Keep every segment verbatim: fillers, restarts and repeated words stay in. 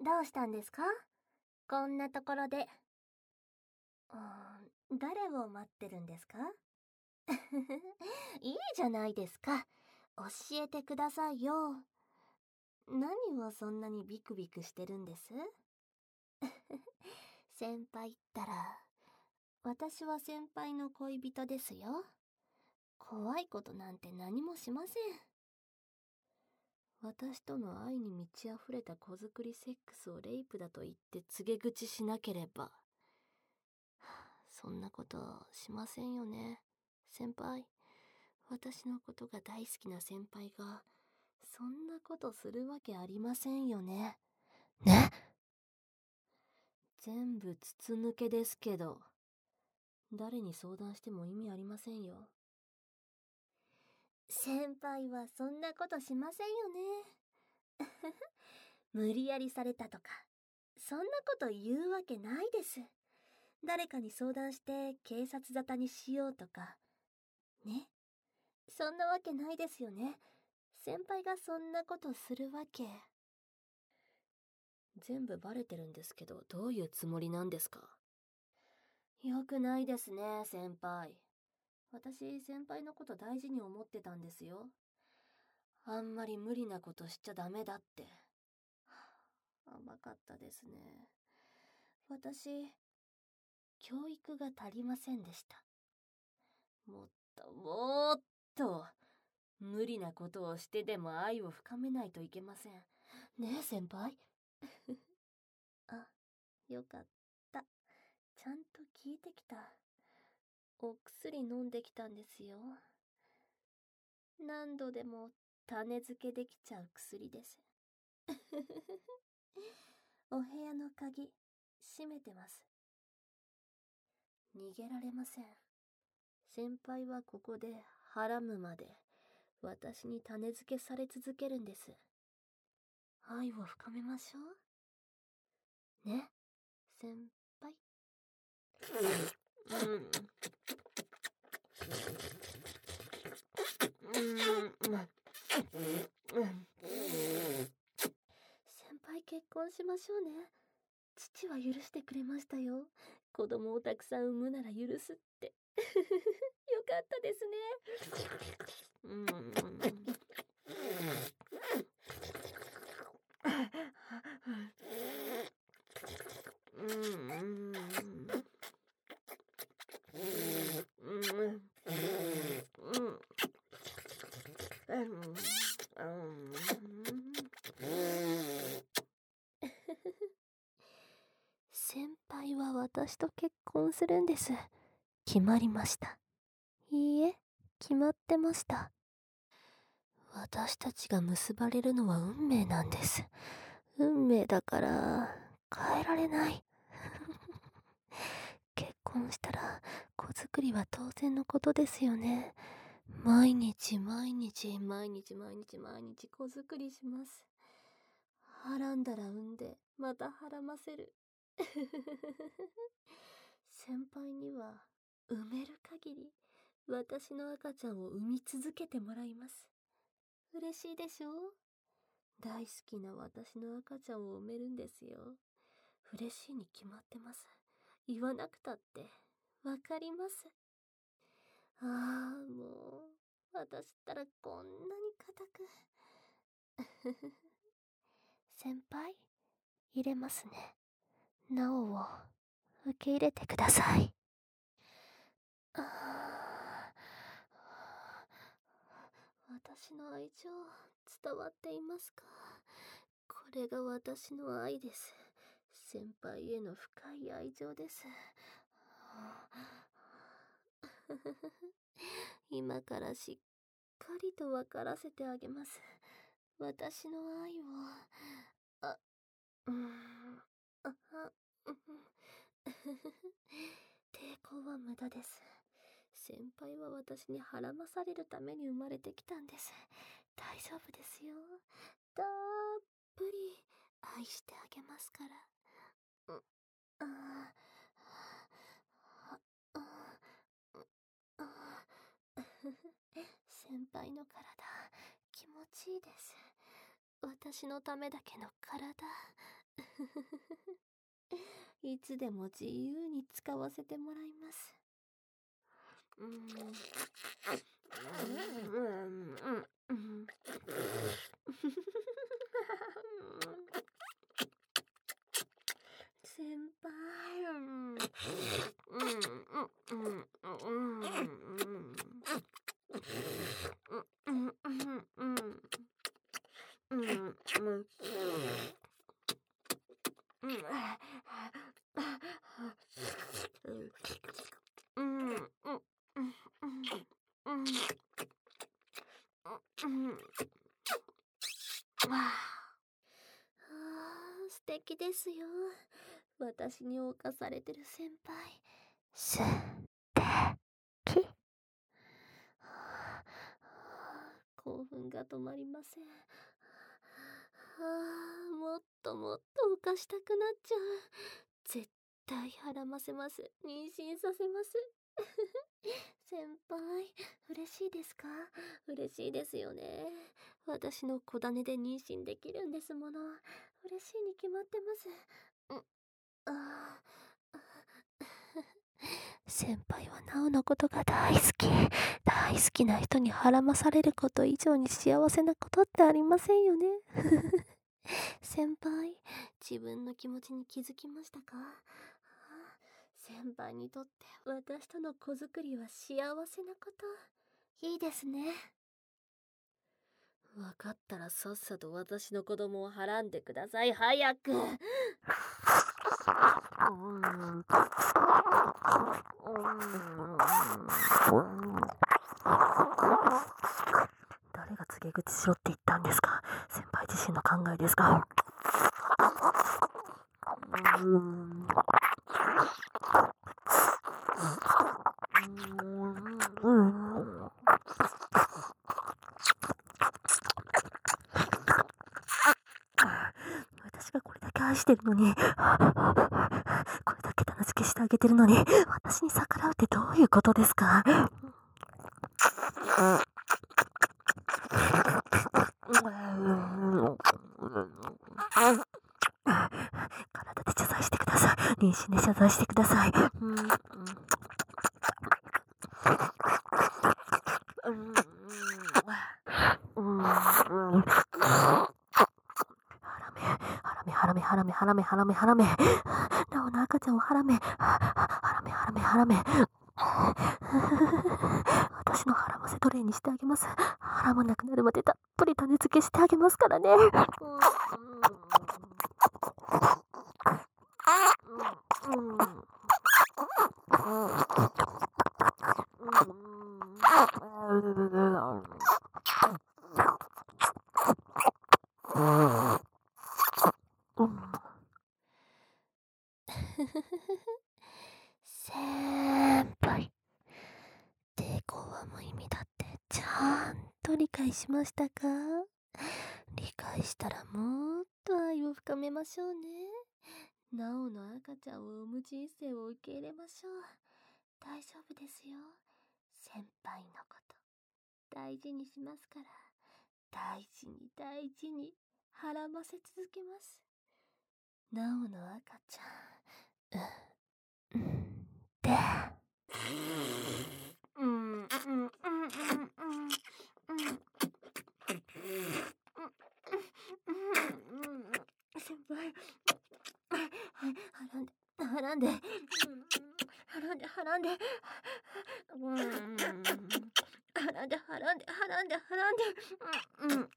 どうしたんですか？こんなところで。うーん、誰を待ってるんですか？いいじゃないですか。教えてくださいよ。何をそんなにビクビクしてるんです？先輩ったら、私は先輩の恋人ですよ。怖いことなんて何もしません。私との愛に満ち溢れた子作りセックスをレイプだと言って告げ口しなければ。そんなことしませんよね。先輩、私のことが大好きな先輩が、そんなことするわけありませんよね。ね？全部筒抜けですけど、誰に相談しても意味ありませんよ。先輩はそんなことしませんよね。無理やりされたとか、そんなこと言うわけないです。誰かに相談して警察沙汰にしようとか、ね。そんなわけないですよね。先輩がそんなことするわけ。全部バレてるんですけど、どういうつもりなんですか？よくないですね、先輩。私、先輩のこと大事に思ってたんですよ。あんまり無理なことしちゃダメだって。甘かったですね。私、教育が足りませんでした。もっともっと無理なことをしてでも愛を深めないといけません。ねえ、先輩。あ、よかった。ちゃんと聞いてきた。お薬飲んできたんですよ。何度でも種付けできちゃう薬です。お部屋の鍵、閉めてます。逃げられません。先輩はここではらむまで私に種付けされ続けるんです。愛を深めましょう。ね、先輩。うん。うん。先輩、結婚しましょうね。父は許してくれましたよ。子供をたくさん産むなら許すって。よかったですね。うん。先輩は私と結婚するんです。決まりました。いいえ、決まってました。私たちが結ばれるのは運命なんです。運命だから変えられない。結婚したら子作りは当然のことですよね。毎日毎日毎日毎日毎日子作りします。はらんだら産んでまたはらませる。先輩には産める限り私の赤ちゃんを産み続けてもらいます。嬉しいでしょ？大好きな私の赤ちゃんを産めるんですよ。嬉しいに決まってます。言わなくたってわかります。ああ、もう私ったらこんなに固く。先輩、入れますね。なおを受け入れてください。ああ、私の愛情伝わっていますか？これが私の愛です。先輩への深い愛情です。今からしっかりと分からせてあげます。私の愛を。あ、うーん、あ、あ、うん。抵抗は無駄です。先輩は私にはらまされるために生まれてきたんです。大丈夫ですよ。たっぷり愛してあげますから。うん、ああ、ああ、先輩の体、気持ちいいです。私のためだけの体。 いつでも自由に使わせてもらいます。うん。うんうんうん。先輩。うん。うんうんうんうんうんうんうんうんうんうんうん素敵ですよ。私に侵されてる先輩。素敵。興奮が止まりません。ああ、もっともっと犯したくなっちゃう。絶対孕ませます。妊娠させます。先輩、嬉しいですか？嬉しいですよね。私の子種で妊娠できるんですもの。嬉しいに決まってます。うん、ああ。先輩はナオのことが大好き。大好きな人に孕まされること以上に幸せなことってありませんよね。先輩、自分の気持ちに気づきましたか？先輩にとって私との子作りは幸せなこと。いいですね。わかったらさっさと私の子供をはらんでください、早く。誰が告げ口しろって言ったんですか？先輩自身の考えですか？私がこれだけ愛してるのに、これだけ手助けしてあげてるのに、私に逆らうってどういうことですか？体で謝罪してください。妊娠で謝罪してください。うんうんハラメハラメハラメハラメハラメハラメナオの赤ちゃんをハラメハラメハラメハラメ私のハラませトレイにしてあげます。ハラまなくなるまでたっぷり種付けしてあげますからね。先輩、抵抗は無意味だってちゃんと理解しましたか？理解したらもっと愛を深めましょうね。ナオの赤ちゃんを産む人生を受け入れましょう。大丈夫ですよ。先輩のこと大事にしますから。大事に大事にはらませ続けます。ナオの赤ちゃん、うん、うんで。うんうんうんうんうんうん先輩、はらんではらんではらんではらんでうんはらんではらんではらんではらんでうんうん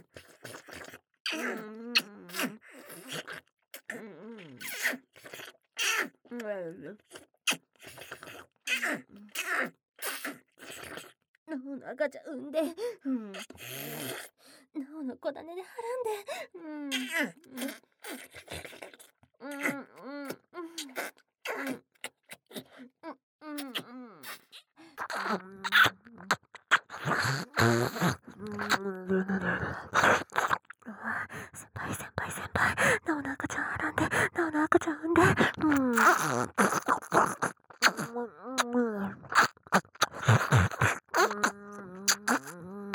ナオの赤ちゃん産んで、うん、ナオの子種ではらんで、うんうんうんうんうん先輩先輩先輩、ナオの赤ちゃんはらんで、ナオの赤ちゃん産んで、うん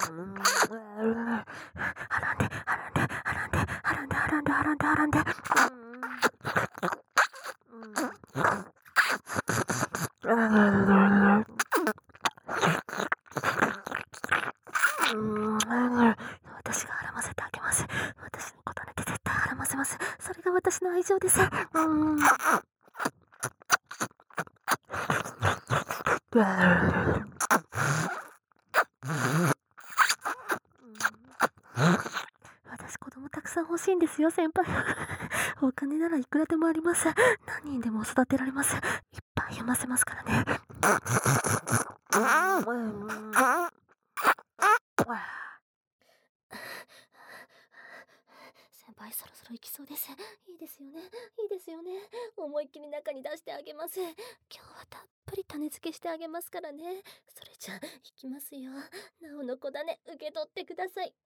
はらんではらんではらんではらんではらんではらんではらんでます。それが私の愛情です。うーん。私子供たくさん欲しいんですよ、先輩。お金ならいくらでもあります。何人でも育てられます。いっぱい読ませますからね。先輩、そろそろ行きそうです。いいですよね。いいですよね。思いっきり中に出してあげます。今日はたっぷり種付けしてあげますからね。それじゃ、行きますよ。なおの子種、受け取ってください。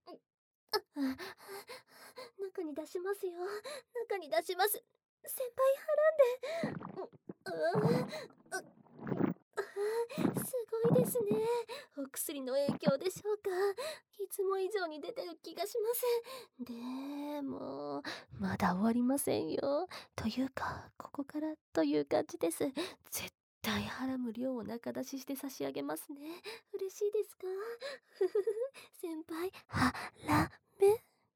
中に出しますよ。中に出します。先輩、はらんで。う、う、すごいですね。お薬の影響でしょうか。いつも以上に出てる気がします。でも、まだ終わりませんよ。というか、ここからという感じです。絶対はらむ量を中出しして差し上げますね。嬉しいですか？ふふふ。先輩、はらめ。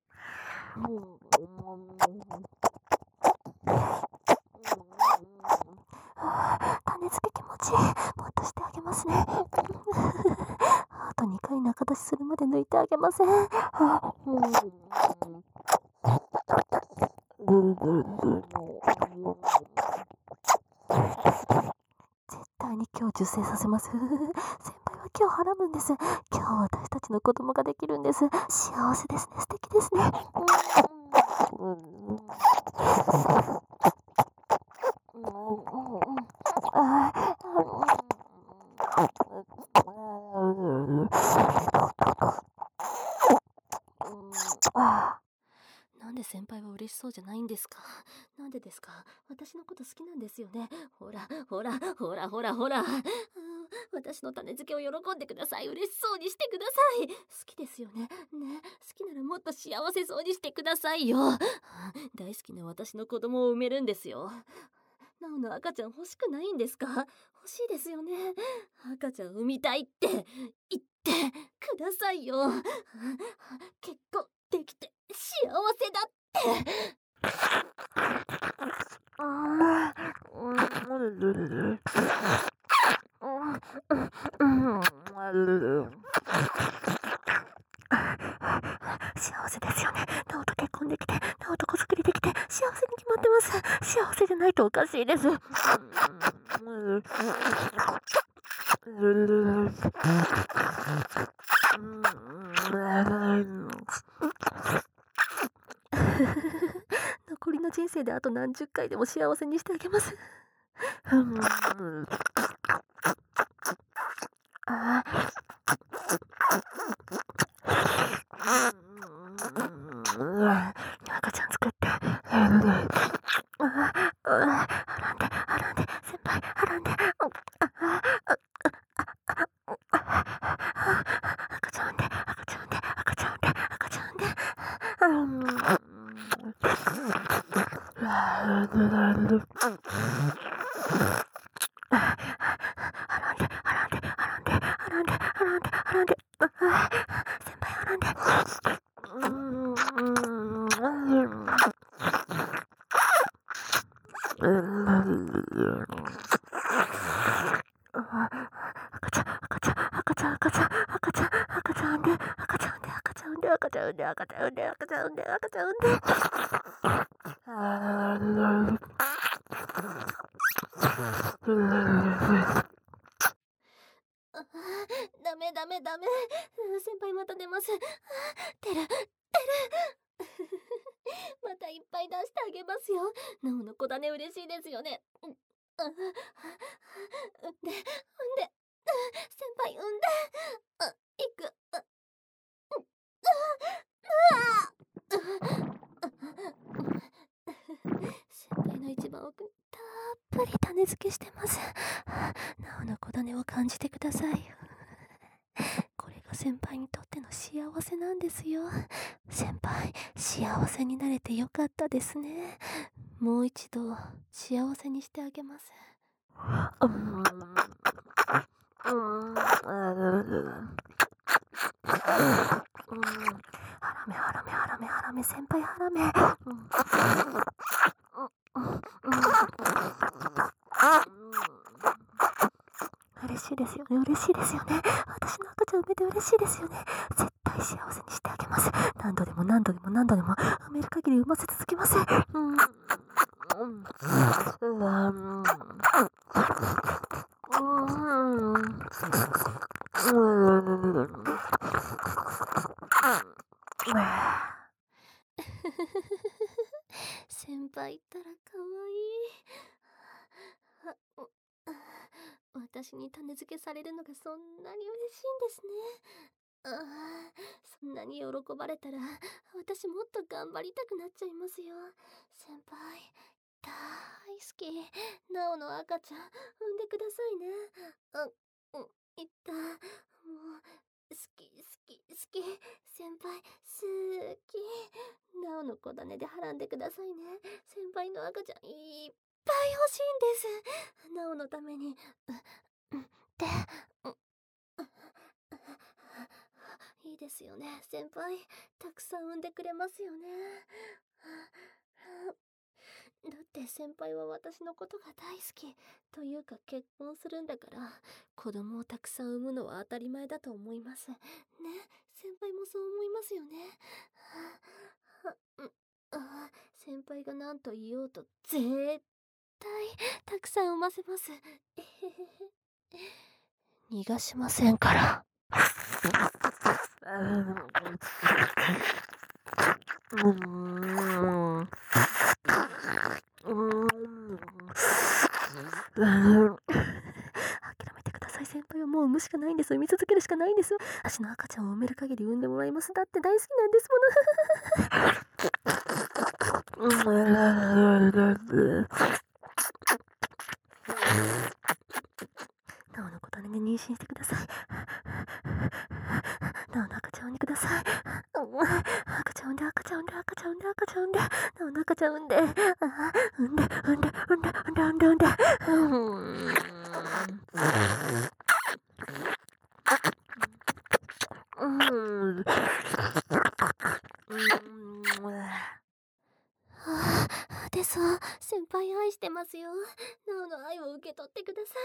種付け気持ちいい。もっとしてあげますね。あとにかい中出しするまで抜いてあげません。絶対に今日受精させます。先輩は今日はらむんです。今日私たちの子供ができるんです。幸せですね。素敵ですね。なんで先輩は嬉しそうじゃないんですか？なんでですか？私のこと好きなんですよね。ほら、ほら、ほら、ほら、ほら。私の種付けを喜んでください。嬉しそうにしてください。好きですよね。ね、好きならもっと幸せそうにしてくださいよ。大好きな私の子供を産めるんですよ。なおの赤ちゃん欲しくないんですか？欲しいですよね。赤ちゃん産みたいって言ってくださいよ。結婚できて幸せだって。幸せですよね。なおと結婚できて、なおと子作りできて、幸せに決まってます。幸せじゃないとおかしいです。残りの人生であと何十回でも幸せにしてあげます。赤ちゃん作って。はらんで、はらんで、先輩、はらんで。赤ちゃん産んで、赤ちゃん産んで、赤ちゃん産んで、赤ちゃん産んで。はらんで、はらんで、はらんで、はらんで、はらんで、はらんで、はらんで。先輩、はらんで。赤ちゃん、赤ちゃん、赤ちゃん、赤ちゃん、赤ちゃん、赤ちゃん産んで、赤ちゃん産んで、赤ちゃん産んで、赤ちゃん産んで、赤ちゃん産んで、赤ちゃん産んで、赤ちゃん産んで。ダメダメダメ。先輩また出ます。てる、てる。またいっぱい出してあげますよ。なおの子種嬉しいですよね。うん、産んで、産んで、先輩産んで、いく。先輩の一番奥にたっぷり種付けしてます。なおの子種を感じてください。これが先輩にとっての幸せなんですよ。先輩、幸せになれてよかったですね。もう一度幸せにしてあげます。うん、うん、はらめはらめはららめはらめ先輩はらめ、嬉しいですよね、嬉しいですよね。私の赤ちゃん産めて嬉しいですよね。絶対幸せにしてあげます。何度でも何度でも何度でも産める限り産ませ続けます。うんうん先輩ったらかわいい。私に種付けされるのがそんなに嬉しいんですね。ああ、そんなに喜ばれたら私もっと頑張りたくなっちゃいますよ。先輩大好き。なおの赤ちゃん産んでくださいね。あ、うん、いった。もう好き好き好き。先輩好き。なおの子種ではらんでくださいね。先輩の赤ちゃんいっぱい欲しいんです。なおのために。う、うん、で、うん、いいですよね、先輩。たくさん産んでくれますよね。だって先輩は私のことが大好きというか結婚するんだから、子供をたくさん産むのは当たり前だと思います。ね、先輩もそう思いますよね。あ、先輩が何と言おうと絶対たくさん産ませます。えへへへ。逃がしませんから。うん。うん。諦めてください、先輩はもう産むしかないんです。産み続けるしかないんです。私の赤ちゃんを産める限り産んでもらいます。だって大好きなんですもの。なおの子種で妊娠してください。なおの赤ちゃん産んでください。赤ちゃん産んで赤ちゃん産んで赤ちゃん産んで赤ちゃん産んで、なおの赤ちゃん産んで、産んで産んで産んで産んで産んで産んで産んで。うん。ですわ、先輩愛してますよ。なおの愛を受け取ってくださ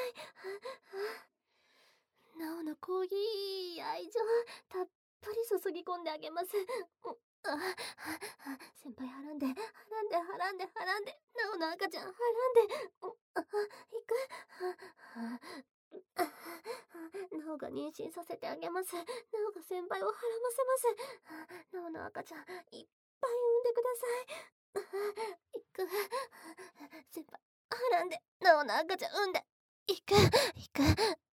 い。なおのコーヒー愛情たっぷり注ぎ込んであげます。あ、先輩はらんではらんではらんではらんで、なおの赤ちゃんはらんで、あ、行く。なおが妊娠させてあげます。なおが先輩をはらませます。なおの赤ちゃんいっぱい産んでください。行く。先輩はらんで、なおの赤ちゃん産んで、行く行く。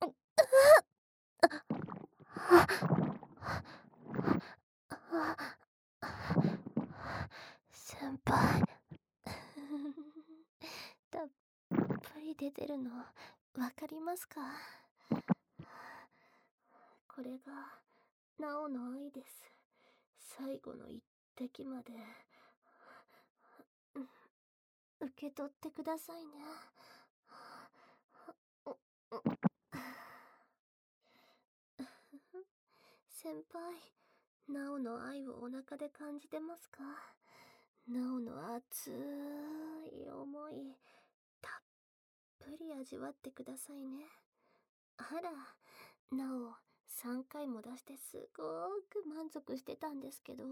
先輩たっぷり出てるのわかりますか？これがなおの愛です。最後の一滴まで受け取ってくださいね。先輩、なおの愛をお腹で感じてますか？なおの熱い思いたっぷり味わってくださいね。あら、なおさんかいも出してすごく満足してたんですけど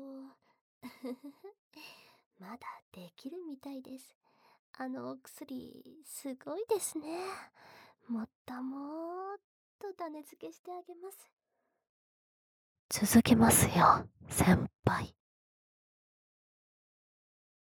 まだできるみたいです。あのお薬すごいですね。もっともっと種付けしてあげます。続けますよ、先輩。